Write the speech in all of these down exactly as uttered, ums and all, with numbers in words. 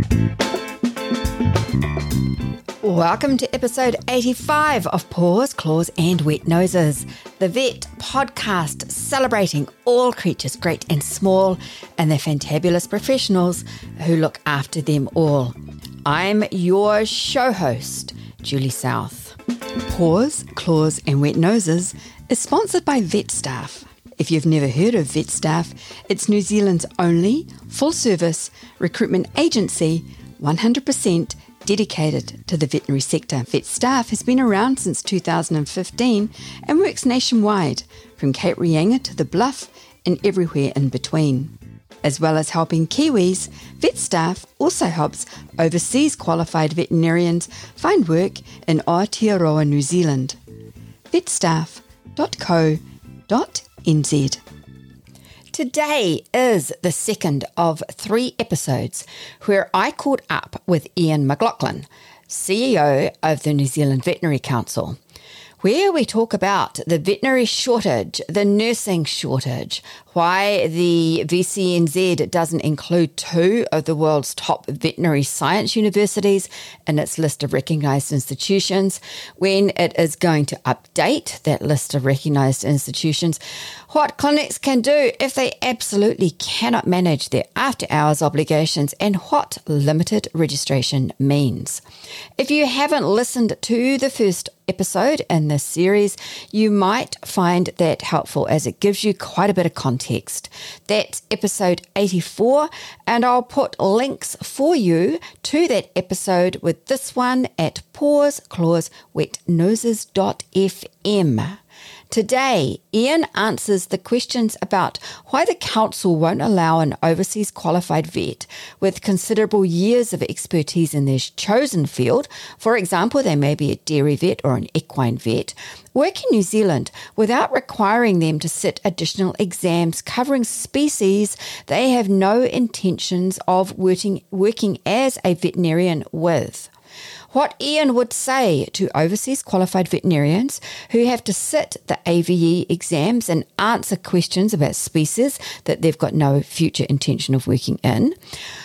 Welcome to episode eighty-five of Paws, Claws and Wet Noses, the vet podcast celebrating all creatures great and small and their fantabulous professionals who look after them all. I'm your show host, Julie South. Paws, Claws and Wet Noses is sponsored by VetStaff. If you've never heard of VetStaff, it's New Zealand's only full-service recruitment agency, one hundred percent dedicated to the veterinary sector. VetStaff has been around since two thousand fifteen and works nationwide, from Cape Reinga to the Bluff and everywhere in between. As well as helping Kiwis, VetStaff also helps overseas qualified veterinarians find work in Aotearoa, New Zealand. vetstaff dot co dot n z. Today is the second of three episodes where I caught up with Ian McLaughlin, C E O of the New Zealand Veterinary Council, where we talk about the veterinary shortage, the nursing shortage, why the V C N Z doesn't include two of the world's top veterinary science universities in its list of recognised institutions, when it is going to update that list of recognised institutions, what clinics can do if they absolutely cannot manage their after-hours obligations, and what limited registration means. If you haven't listened to the first episode in this series, you might find that helpful as it gives you quite a bit of context. That's episode eighty-four, and I'll put links for you to that episode with this one at paws claws wet noses dot f m. Today, Ian answers the questions about why the council won't allow an overseas qualified vet with considerable years of expertise in their chosen field, for example, they may be a dairy vet or an equine vet, work in New Zealand without requiring them to sit additional exams covering species they have no intentions of working, working as a veterinarian with. What Ian would say to overseas qualified veterinarians who have to sit the A V E exams and answer questions about species that they've got no future intention of working in.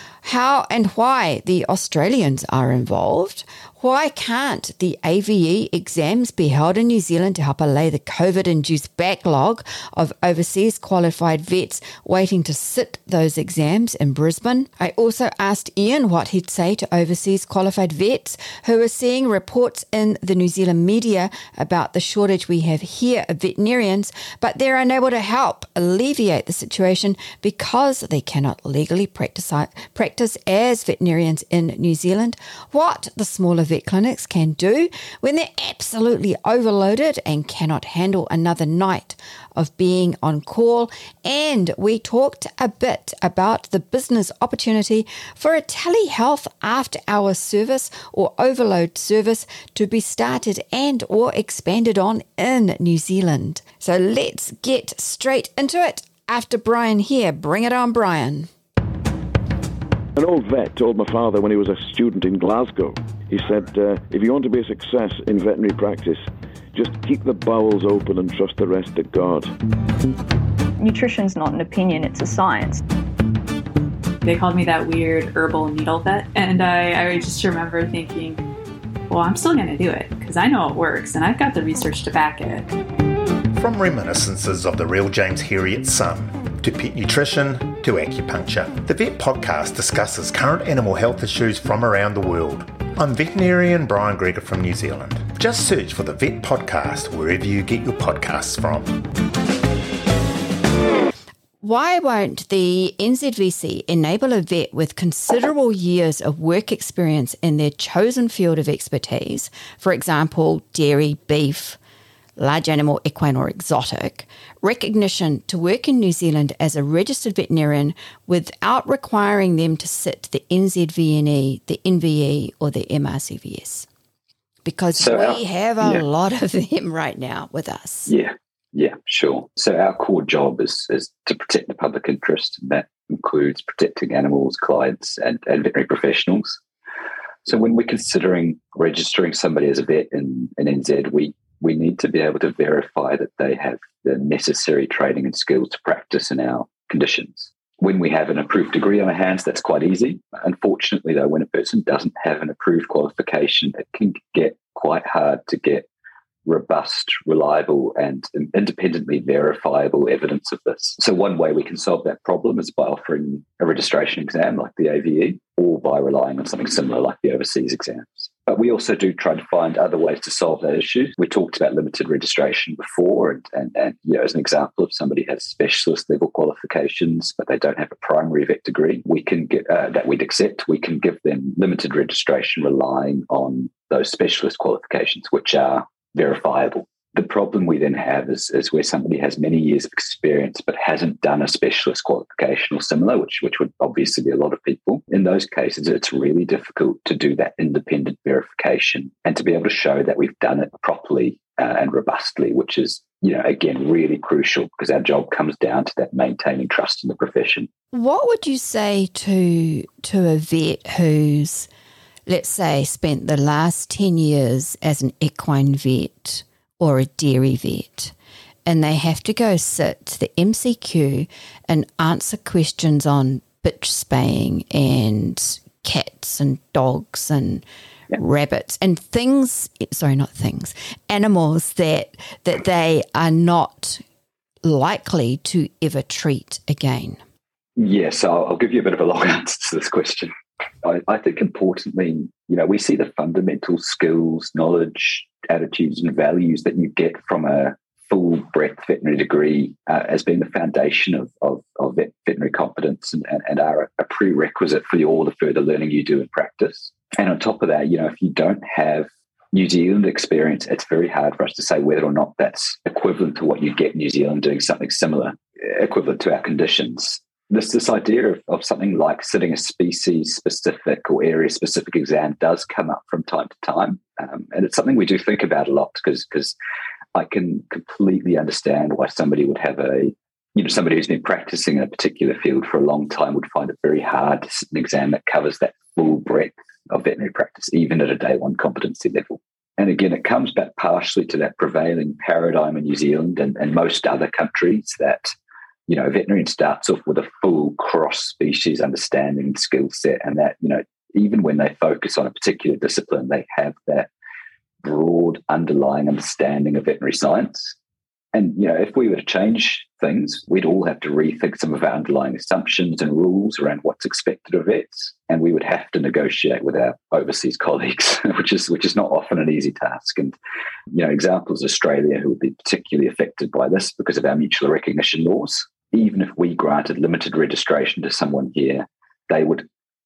How and why the Australians are involved. Why can't the A V E exams be held in New Zealand to help allay the COVID-induced backlog of overseas qualified vets waiting to sit those exams in Brisbane? I also asked Ian what he'd say to overseas qualified vets who are seeing reports in the New Zealand media about the shortage we have here of veterinarians, but they're unable to help alleviate the situation because they cannot legally practice, practice as veterinarians in New Zealand. What the smaller vet clinics can do when they're absolutely overloaded and cannot handle another night of being on call. And we talked a bit about the business opportunity for a telehealth after-hour service or overload service to be started and or expanded on in New Zealand. So let's get straight into it. After Brian here, bring it on, Brian. An old vet told my father when he was a student in Glasgow, he said, uh, if you want to be a success in veterinary practice, just keep the bowels open and trust the rest to God. Nutrition's not an opinion, it's a science. They called me that weird herbal needle vet, and I, I just remember thinking, well, I'm still going to do it because I know it works and I've got the research to back it. From reminiscences of the real James Herriot's son, to pet nutrition, to acupuncture, the Vet Podcast discusses current animal health issues from around the world. I'm veterinarian Brian Gregor from New Zealand. Just search for the Vet Podcast wherever you get your podcasts from. Why won't the N Z V C enable a vet with considerable years of work experience in their chosen field of expertise, for example, dairy, beef, large animal, equine or exotic, recognition to work in New Zealand as a registered veterinarian without requiring them to sit the N Z V N E, the N V E or the M R C V S? Because so we our, have a yeah. lot of them right now with us. Yeah, yeah, sure. So our core job is, is to protect the public interest. That includes protecting animals, clients and, and veterinary professionals. So when we're considering registering somebody as a vet in, in N Z, we we need to be able to verify that they have the necessary training and skills to practice in our conditions. When we have an approved degree on our hands, that's quite easy. Unfortunately, though, when a person doesn't have an approved qualification, it can get quite hard to get robust, reliable, and independently verifiable evidence of this. So one way we can solve that problem is by offering a registration exam like the A V E, or by relying on something similar like the overseas exams. But we also do try to find other ways to solve that issue. We talked about limited registration before, and, and, and you know, as an example, if somebody has specialist level qualifications but they don't have a primary vet degree, we can get uh, that we'd accept. We can give them limited registration relying on those specialist qualifications, which are verifiable. The problem we then have is, is where somebody has many years of experience but hasn't done a specialist qualification or similar, which, which would obviously be a lot of people. In those cases, it's really difficult to do that independent verification and to be able to show that we've done it properly uh, and robustly, which is, you know, again, really crucial because our job comes down to that maintaining trust in the profession. What would you say to to a vet who's, let's say, spent the last ten years as an equine vet or a dairy vet, and they have to go sit to the M C Q and answer questions on bitch spaying and cats and dogs and yeah. rabbits and things, sorry, not things, animals that that they are not likely to ever treat again? Yes, I'll, I'll give you a bit of a long answer to this question. I, I think importantly, you know, we see the fundamental skills, knowledge, attitudes and values that you get from a full breadth veterinary degree uh, as being the foundation of, of, of vet, veterinary competence and, and, and are a prerequisite for all the further learning you do in practice. And on top of that, you know, if you don't have New Zealand experience, it's very hard for us to say whether or not that's equivalent to what you get in New Zealand doing something similar, equivalent to our conditions. This this idea of, of something like sitting a species-specific or area-specific exam does come up from time to time. Um, and it's something we do think about a lot because because I can completely understand why somebody would have a, you know, somebody who's been practicing in a particular field for a long time would find it very hard to sit an exam that covers that full breadth of veterinary practice, even at a day one competency level. And again, it comes back partially to that prevailing paradigm in New Zealand and, and most other countries that, you know, a veterinarian starts off with a full cross-species understanding skill set, and that, you know, even when they focus on a particular discipline, they have that broad underlying understanding of veterinary science. And, you know, if we were to change things, we'd all have to rethink some of our underlying assumptions and rules around what's expected of vets, and we would have to negotiate with our overseas colleagues, which is which is not often an easy task. And, you know, examples of Australia who would be particularly affected by this because of our mutual recognition laws. Even if we granted limited registration to someone here, they would,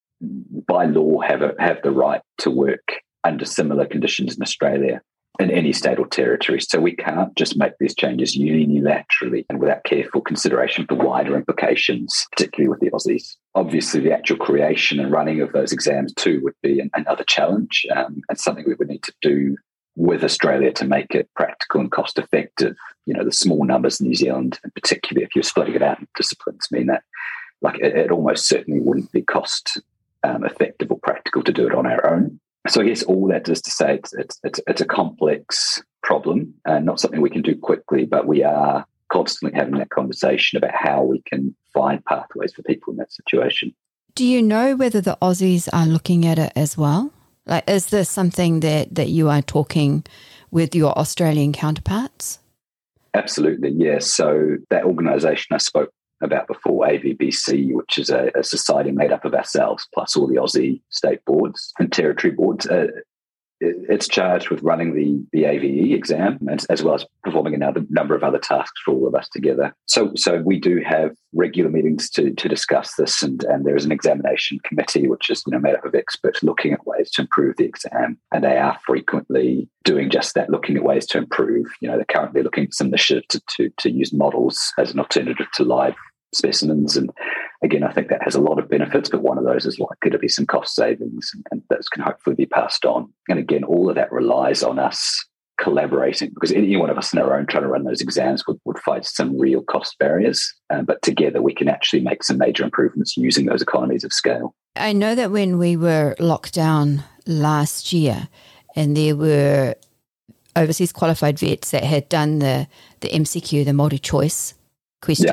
by law, have a, have the right to work under similar conditions in Australia in any state or territory. So we can't just make these changes unilaterally and without careful consideration for wider implications, particularly with the Aussies. Obviously, the actual creation and running of those exams too would be an, another challenge um, and something we would need to do with Australia to make it practical and cost effective. You know, the small numbers in New Zealand, and particularly if you're splitting it out into disciplines, mean that like it, it almost certainly wouldn't be cost um, effective or practical to do it on our own. So I guess all that is to say it's it's it's, it's a complex problem and not something we can do quickly, but we are constantly having that conversation about how we can find pathways for people in that situation. Do you know whether the Aussies are looking at it as well? Like, is this something that, that you are talking with your Australian counterparts? Absolutely, yes. So that organisation I spoke about before, A V B C, which is a, a society made up of ourselves, plus all the Aussie state boards and territory boards, uh, it, it's charged with running the, the A V E exam as, as well as performing another number of other tasks for all of us together. So so we do have regular meetings to to discuss this, and, and there is an examination committee, which is, you know, made up of experts looking at ways to improve the exam. And they are frequently doing just that, looking at ways to improve. You know, they're currently looking at some initiative to, to, to use models as an alternative to live specimens. And again, I think that has a lot of benefits, but one of those is likely to be some cost savings, and, and those can hopefully be passed on. And again, all of that relies on us collaborating, because any one of us on our own trying to run those exams would, would find some real cost barriers. Uh, but together we can actually make some major improvements using those economies of scale. I know that when we were locked down last year and there were overseas qualified vets that had done the, the M C Q, the multi-choice question, yeah.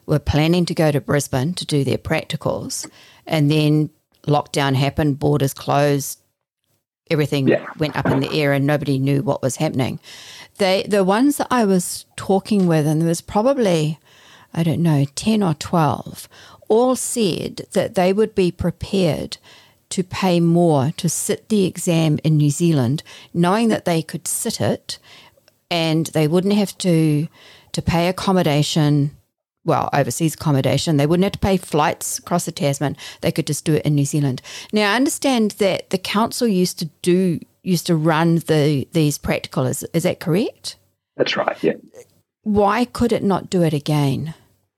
were planning to go to Brisbane to do their practicals, and then lockdown happened, borders closed, everything yeah. went up in the air and nobody knew what was happening. They, the ones that I was talking with, and there was probably, I don't know, ten or twelve, all said that they would be prepared to pay more to sit the exam in New Zealand, knowing that they could sit it and they wouldn't have to to pay accommodation, well, overseas accommodation. They wouldn't have to pay flights across the Tasman. They could just do it in New Zealand. Now, I understand that the council used to do used to run the these practical. Is, is that correct? That's right, yeah. Why could it not do it again?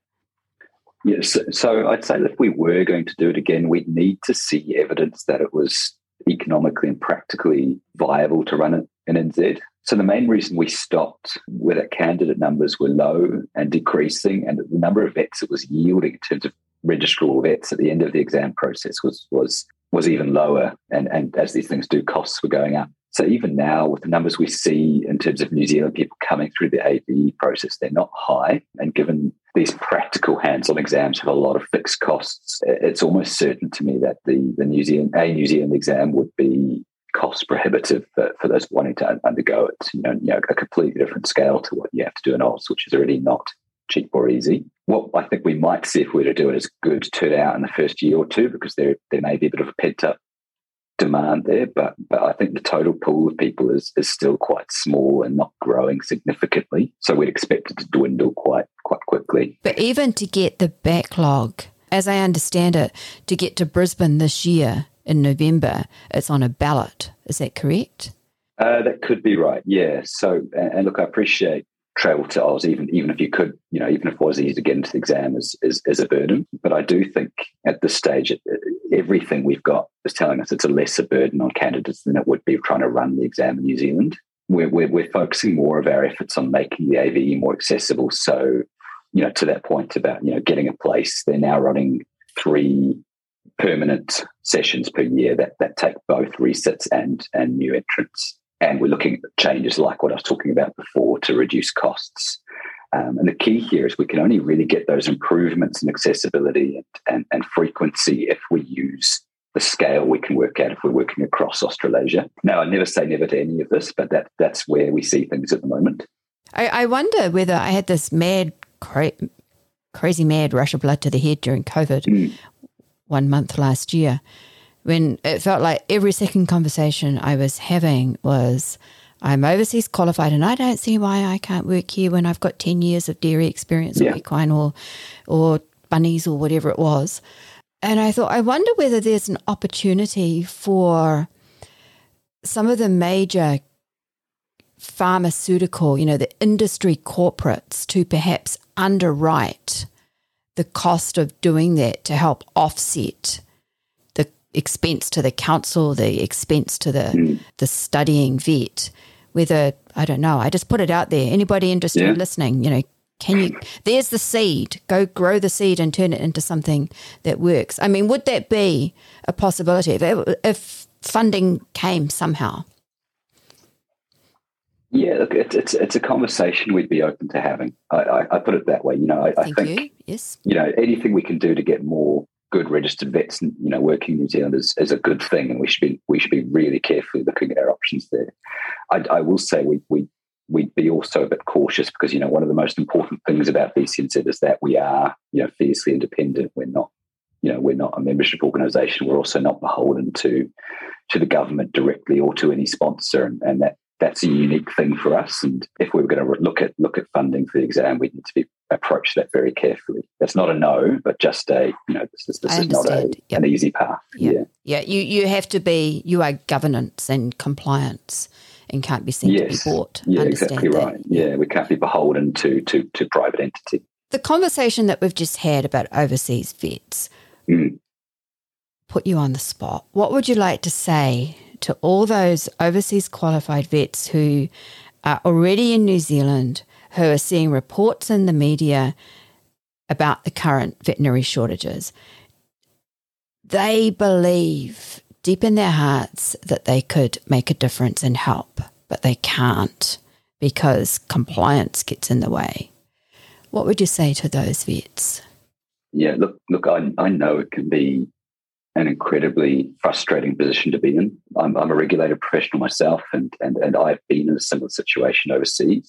Yes, so, so I'd say that if we were going to do it again, we'd need to see evidence that it was economically and practically viable to run it in N Z. So the main reason we stopped were that candidate numbers were low and decreasing, and the number of vets it was yielding in terms of registrable vets at the end of the exam process was was was even lower. And, and as these things do, costs were going up. So even now, with the numbers we see in terms of New Zealand people coming through the A V E process, they're not high. And given these practical hands-on exams have a lot of fixed costs, it's almost certain to me that the, the New Zealand a New Zealand exam would be cost prohibitive for, for those wanting to undergo it. You know, you know, a completely different scale to what you have to do in Oz, which is already not cheap or easy. What I think we might see if we were to do it is good turnout in the first year or two, because there there may be a bit of a pent-up demand there, but but I think the total pool of people is is still quite small and not growing significantly. So we'd expect it to dwindle quite quite quickly. But even to get the backlog, as I understand it, to get to Brisbane this year in November, it's on a ballot. Is that correct? Uh, that could be right, yeah. So, and, and look, I appreciate travel to Oz, even even if you could, you know, even if it was easy to get into the exam, is, is, is a burden. But I do think at this stage, it, everything we've got is telling us it's a lesser burden on candidates than it would be trying to run the exam in New Zealand. We're, we're, we're focusing more of our efforts on making the A V E more accessible. So, you know, to that point about, you know, getting a place, they're now running three permanent sessions per year that, that take both resits and, and new entrants. And we're looking at changes like what I was talking about before to reduce costs. Um, and the key here is we can only really get those improvements in accessibility and, and, and frequency if we use the scale we can work at if we're working across Australasia. Now, I never say never to any of this, but that that's where we see things at the moment. I, I wonder whether I had this mad, cra- crazy mad rush of blood to the head during COVID mm. one month last year, when it felt like every second conversation I was having was, I'm overseas qualified and I don't see why I can't work here when I've got ten years of dairy experience yeah. or equine or, or bunnies or whatever it was. And I thought, I wonder whether there's an opportunity for some of the major pharmaceutical, you know, the industry corporates to perhaps underwrite the cost of doing that to help offset the expense to the council, the expense to the mm. the studying vet. Whether, I don't know, I just put it out there. Anybody interested yeah. in listening, you know, can you, there's the seed, go grow the seed and turn it into something that works. I mean, would that be a possibility if, if funding came somehow? Yeah, look, it's, it's it's a conversation we'd be open to having. I, I, I put it that way. You know, I, I think, you. Yes. you know, anything we can do to get more good registered vets, you know, working in New Zealand is, is a good thing, and we should be we should be really carefully looking at our options there. I, I will say we we we'd be also a bit cautious because, you know, one of the most important things about B C N Z is that we are, you know, fiercely independent. We're not, you know, we're not a membership organisation. We're also not beholden to to the government directly or to any sponsor, and, and that. That's a unique thing for us. And if we were going to look at look at funding for the exam, we need to be approach that very carefully. That's not a no, but just a, you know, this is this is not a, yep. an easy path. Yep. Yeah, yeah. You you have to be you are governance and compliance and can't be seen yes. to be bought. Yeah, Understand exactly that. right. Yeah, we can't be beholden to to to private entity. The conversation that we've just had about overseas vets mm. put you on the spot. What would you like to say to all those overseas qualified vets who are already in New Zealand, who are seeing reports in the media about the current veterinary shortages? They believe deep in their hearts that they could make a difference and help, but they can't because compliance gets in the way. What would you say to those vets? Yeah, look, look, I, I know it can be an incredibly frustrating position to be in. I'm, I'm a regulated professional myself, and, and, and I've been in a similar situation overseas.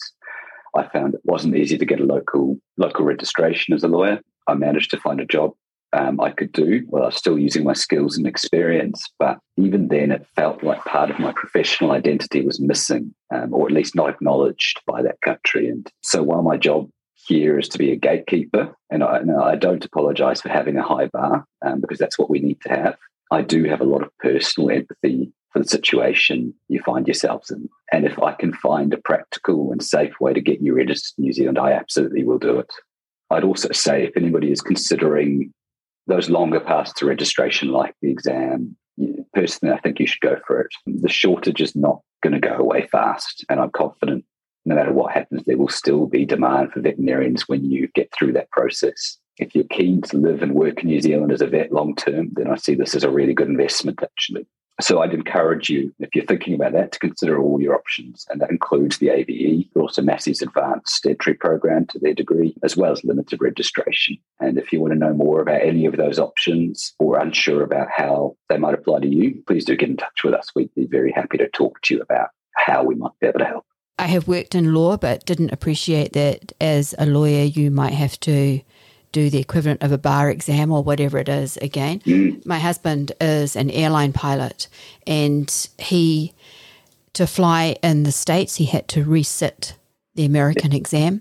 I found it wasn't easy to get a local local registration as a lawyer. I managed to find a job um, I could do while I was still using my skills and experience. But even then, it felt like part of my professional identity was missing, um, or at least not acknowledged by that country. And so while my job here is to be a gatekeeper, and I, and I don't apologise for having a high bar, um, because that's what we need to have, I do have a lot of personal empathy for the situation you find yourselves in. And if I can find a practical and safe way to get you registered in New Zealand, I absolutely will do it. I'd also say if anybody is considering those longer paths to registration, like the exam, personally, I think you should go for it. The shortage is not going to go away fast, and I'm confident no matter what happens, there will still be demand for veterinarians when you get through that process. If you're keen to live and work in New Zealand as a vet long term, then I see this as a really good investment, actually. So I'd encourage you, if you're thinking about that, to consider all your options. And that includes the A V E, but also Massey's Advanced Entry Program to their degree, as well as limited registration. And if you want to know more about any of those options or unsure about how they might apply to you, please do get in touch with us. We'd be very happy to talk to you about how we might be able to help. I have worked in law, but didn't appreciate that as a lawyer you might have to do the equivalent of a bar exam or whatever it is again. Mm. My husband is an airline pilot, and he, to fly in the States, he had to resit the American yeah. exam.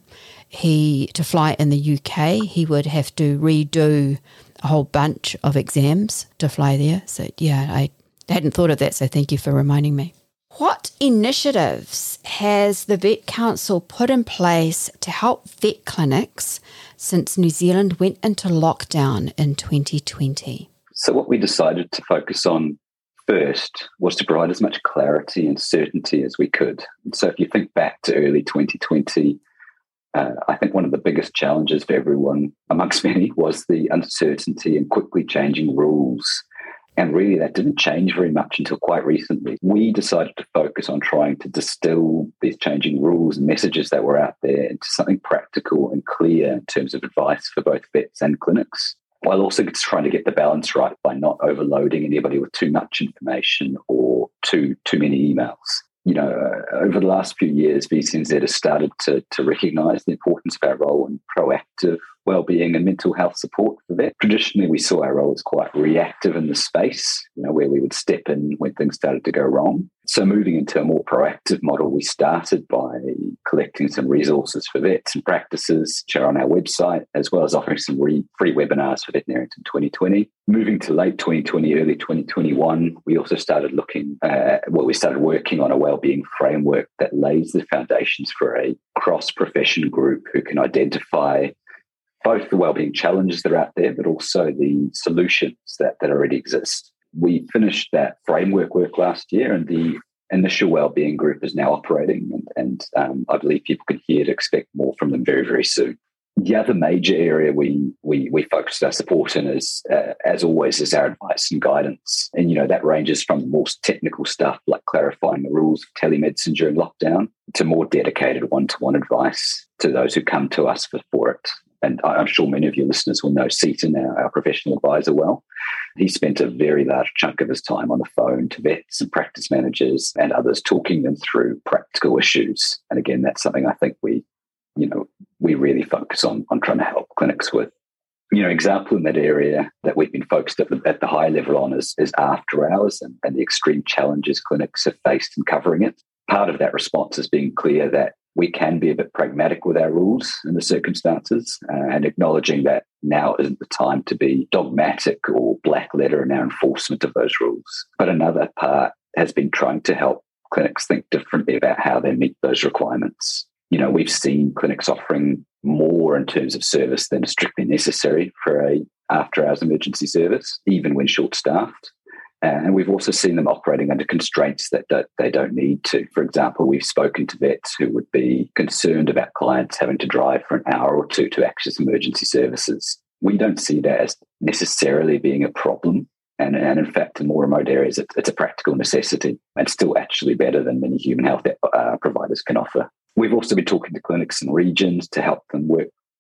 He, to fly in the U K, he would have to redo a whole bunch of exams to fly there. So yeah, I hadn't thought of that, so thank you for reminding me. What initiatives has the Vet Council put in place to help vet clinics since New Zealand went into lockdown in twenty twenty? So what we decided to focus on first was to provide as much clarity and certainty as we could. So if you think back to early twenty twenty, uh, I think one of the biggest challenges for everyone, amongst many, was the uncertainty and quickly changing rules. And really, that didn't change very much until quite recently. We decided to focus on trying to distill these changing rules and messages that were out there into something practical and clear in terms of advice for both vets and clinics, while also trying to get the balance right by not overloading anybody with too much information or too too many emails. You know, uh, over the last few years, V C N Z has started to, to recognise the importance of our role in proactive wellbeing and mental health support for vets. Traditionally, we saw our role as quite reactive in the space, you know, where we would step in when things started to go wrong. So moving into a more proactive model, we started by collecting some resources for vets and practices, share on our website, as well as offering some re- free webinars for veterinarians in twenty twenty. Moving to late twenty twenty, early twenty twenty-one, we also started looking, uh, well, we started working on a wellbeing framework that lays the foundations for a cross-profession group who can identify both the wellbeing challenges that are out there, but also the solutions that, that already exist. We finished that framework work last year, and the initial wellbeing group is now operating, and, and um, I believe people can hear to expect more from them very, very soon. The other major area we we we focused our support in is, uh, as always, is our advice and guidance. And, you know, that ranges from the more technical stuff like clarifying the rules of telemedicine during lockdown to more dedicated one-to-one advice to those who come to us for, for it. And I'm sure many of your listeners will know Seaton, our, our professional advisor, well. He spent a very large chunk of his time on the phone to vets and practice managers and others, talking them through practical issues. And again, that's something I think we, you know, we really focus on, on trying to help clinics with. You know, example in that area that we've been focused at the, at the high level on is, is after hours and, and the extreme challenges clinics have faced in covering it. Part of that response is being clear that we can be a bit pragmatic with our rules in the circumstances, uh, and acknowledging that now isn't the time to be dogmatic or black letter in our enforcement of those rules. But another part has been trying to help clinics think differently about how they meet those requirements. You know, we've seen clinics offering more in terms of service than is strictly necessary for a after-hours emergency service, even when short-staffed. And we've also seen them operating under constraints that don't, they don't need to. For example, we've spoken to vets who would be concerned about clients having to drive for an hour or two to access emergency services. We don't see that as necessarily being a problem. And, and in fact, in more remote areas, it, it's a practical necessity and still actually better than many human health uh, providers can offer. We've also been talking to clinics and regions to help them work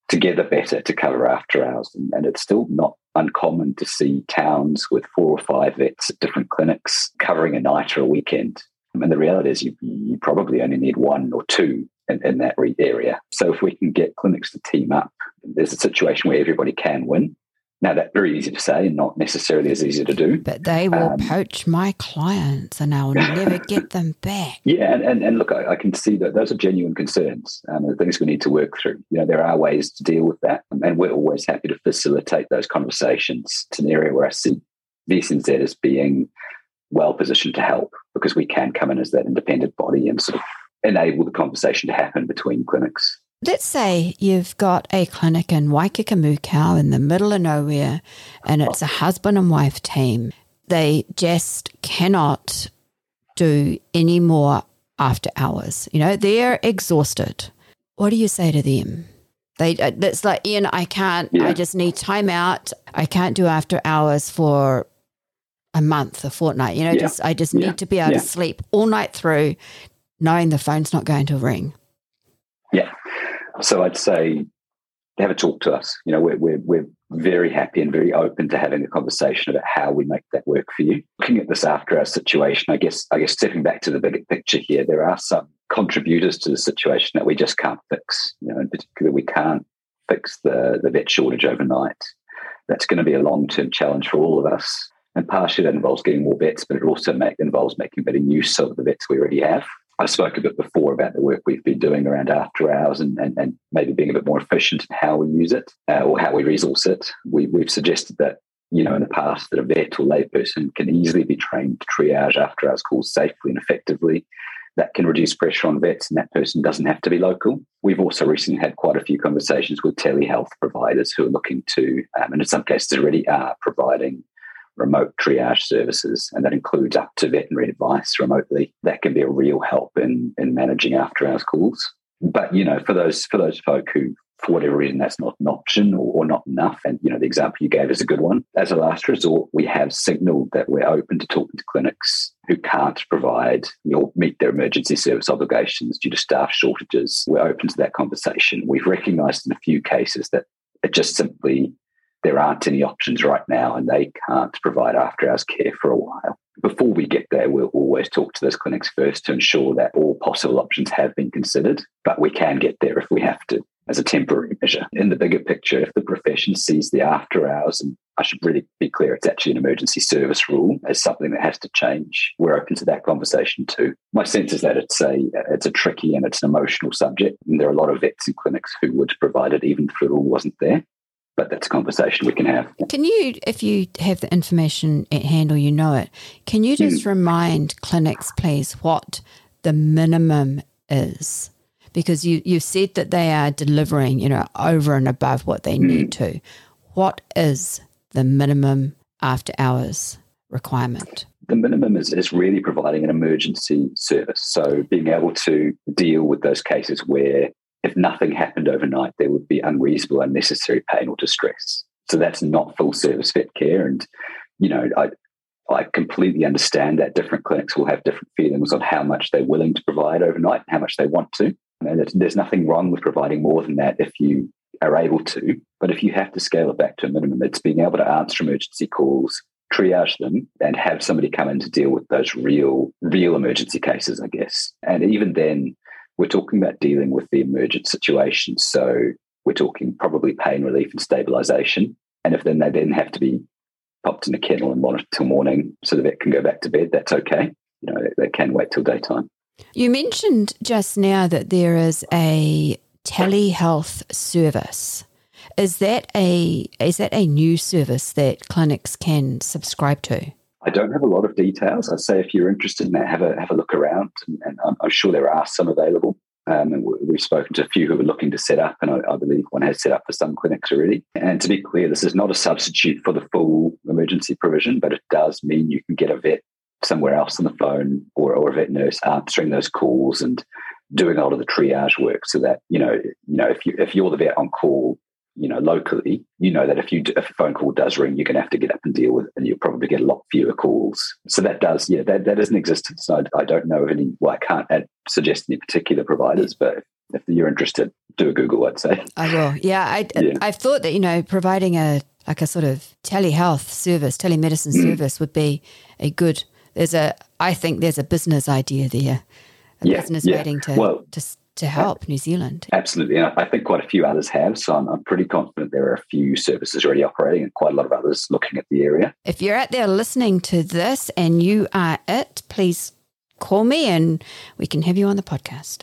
together better to cover after hours. And, and it's still not uncommon to see towns with four or five vets at different clinics covering a night or a weekend. And the reality is you, you probably only need one or two in, in that area. So if we can get clinics to team up, there's a situation where everybody can win. Now, that's very easy to say and not necessarily as easy to do. But they will um, poach my clients and I'll never get them back. Yeah, and, and, and look, I, I can see that those are genuine concerns and um, things we need to work through. You know, there are ways to deal with that, and we're always happy to facilitate those conversations. It's an area where I see V S N Z as being well positioned to help, because we can come in as that independent body and sort of enable the conversation to happen between clinics. Let's say you've got a clinic in Waikakamukau in the middle of nowhere, and it's a husband and wife team. They just cannot do any more after hours. You know, they're exhausted. What do you say to them? They, it's like, Ian, I can't, yeah. I just need time out. I can't do after hours for a month, a fortnight. You know, yeah. just I just yeah. need to be able yeah. to sleep all night through, knowing the phone's not going to ring. Yeah. So I'd say have a talk to us. You know, we're, we're, we're very happy and very open to having a conversation about how we make that work for you. Looking at this after our situation, I guess, I guess stepping back to the bigger picture here, there are some contributors to the situation that we just can't fix. You know, in particular, we can't fix the, the vet shortage overnight. That's going to be a long-term challenge for all of us. And partially that involves getting more vets, but it also make, involves making better use of the vets we already have. I spoke a bit before about the work we've been doing around after hours and, and, and maybe being a bit more efficient in how we use it uh, or how we resource it. We, we've suggested that, you know, in the past that a vet or layperson can easily be trained to triage after hours calls safely and effectively. That can reduce pressure on vets, and that person doesn't have to be local. We've also recently had quite a few conversations with telehealth providers who are looking to, um, and in some cases already are, providing remote triage services, and that includes up to veterinary advice remotely. That can be a real help in, in managing after hours calls. But, you know, for those for those folk who, for whatever reason, that's not an option or, or not enough, and, you know, the example you gave is a good one. As a last resort, we have signalled that we're open to talking to clinics who can't provide or meet their emergency service obligations due to staff shortages. We're open to that conversation. We've recognised in a few cases that it just simply there aren't any options right now and they can't provide after-hours care for a while. Before we get there, we'll always talk to those clinics first to ensure that all possible options have been considered, but we can get there if we have to as a temporary measure. In the bigger picture, if the profession sees the after-hours, and I should really be clear, it's actually an emergency service rule, as something that has to change, we're open to that conversation too. My sense is that it's a it's a tricky and it's an emotional subject, and there are a lot of vets and clinics who would provide it even if the rule wasn't there. But that's a conversation we can have. Can you, if you have the information at hand or you know it, can you just mm. remind clinics, please, what the minimum is? Because you, you said that they are delivering, you know, over and above what they mm. need to. What is the minimum after hours requirement? The minimum is, is really providing an emergency service. So being able to deal with those cases where if nothing happened overnight, there would be unreasonable, unnecessary pain or distress. So that's not full service vet care. And, you know, I I completely understand that different clinics will have different feelings on how much they're willing to provide overnight and how much they want to. And there's nothing wrong with providing more than that if you are able to. But if you have to scale it back to a minimum, it's being able to answer emergency calls, triage them, and have somebody come in to deal with those real, real emergency cases, I guess. And even then, we're talking about dealing with the emergent situation. So we're talking probably pain relief and stabilisation. And if then they then have to be popped in a kennel and monitored till morning so the vet can go back to bed, that's okay. You know, they, they can wait till daytime. You mentioned just now that there is a telehealth service. Is that a is that a new service that clinics can subscribe to? I don't have a lot of details. I'd say if you're interested in that, have a have a look around, and, and I'm, I'm sure there are some available. Um, and we've spoken to a few who are looking to set up, and I, I believe one has set up for some clinics already. And to be clear, this is not a substitute for the full emergency provision, but it does mean you can get a vet somewhere else on the phone or, or a vet nurse answering those calls and doing a lot of the triage work, so that you know, you know, if you if you're the vet on call, you know, locally, you know that if you if a phone call does ring, you're going to have to get up and deal with it, and you'll probably get a lot fewer calls. So that does, yeah, that, that is an existence. I, I don't know of any, well, I can't add, suggest any particular providers, but if you're interested, do a Google, I'd say. I will. Yeah, I, Yeah. I've thought that, you know, providing a like a sort of telehealth service, telemedicine Mm. service would be a good, there's a, I think there's a business idea there, a Yeah, business yeah. waiting to, Well, to, to help New Zealand. Absolutely. And I think quite a few others have. So I'm, I'm pretty confident there are a few services already operating and quite a lot of others looking at the area. If you're out there listening to this and you are it, please call me and we can have you on the podcast.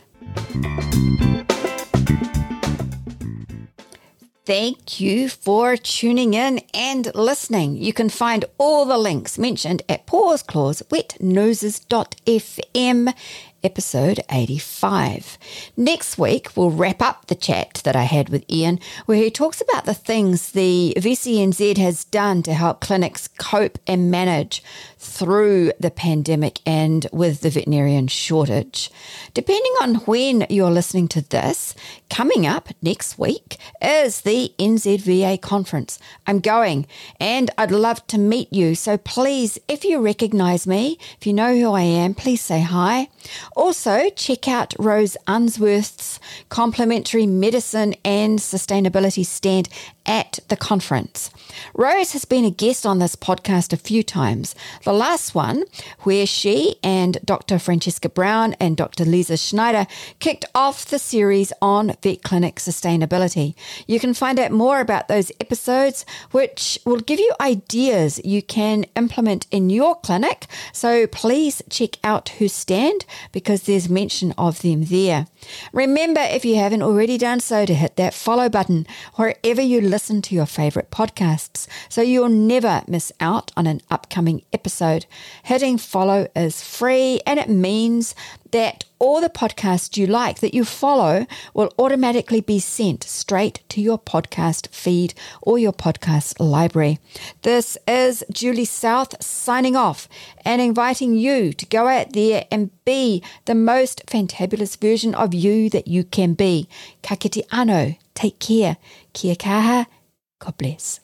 Thank you for tuning in and listening. You can find all the links mentioned at Paws Claws wet noses dot f m, episode eighty-five. Next week, we'll wrap up the chat that I had with Ian, where he talks about the things the V C N Z has done to help clinics cope and manage through the pandemic and with the veterinarian shortage. Depending on when you're listening to this, coming up next week is the N Z V A conference. I'm going and I'd love to meet you. So please, if you recognise me, if you know who I am, please say hi. Also, check out Rose Unsworth's complimentary medicine and sustainability stand at the conference. Rose has been a guest on this podcast a few times. The last one, where she and Doctor Francesca Brown and Doctor Lisa Schneider kicked off the series on vet clinic sustainability. You can find out more about those episodes, which will give you ideas you can implement in your clinic. So please check out her stand because there's mention of them there. Remember, if you haven't already done so, to hit that follow button wherever you listen to your favourite podcasts so you'll never miss out on an upcoming episode. Hitting follow is free and it means that all the podcasts you like that you follow will automatically be sent straight to your podcast feed or your podcast library. This is Julie South signing off and inviting you to go out there and be the most fantabulous version of you that you can be. Ka kite anō. Take care. Kia kaha. God bless.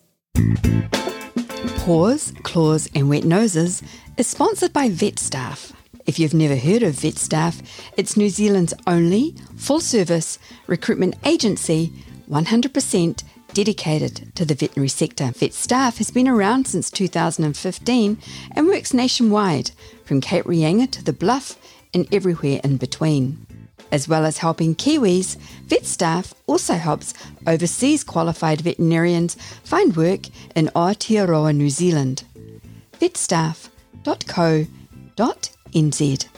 Paws, Claws and Wet Noses is sponsored by VetStaff. If you've never heard of VetStaff, it's New Zealand's only full-service recruitment agency, one hundred percent dedicated to the veterinary sector. VetStaff has been around since two thousand fifteen and works nationwide, from Cape Reinga to the Bluff and everywhere in between. As well as helping Kiwis, VetStaff also helps overseas qualified veterinarians find work in Aotearoa, New Zealand. vetstaff dot co dot n z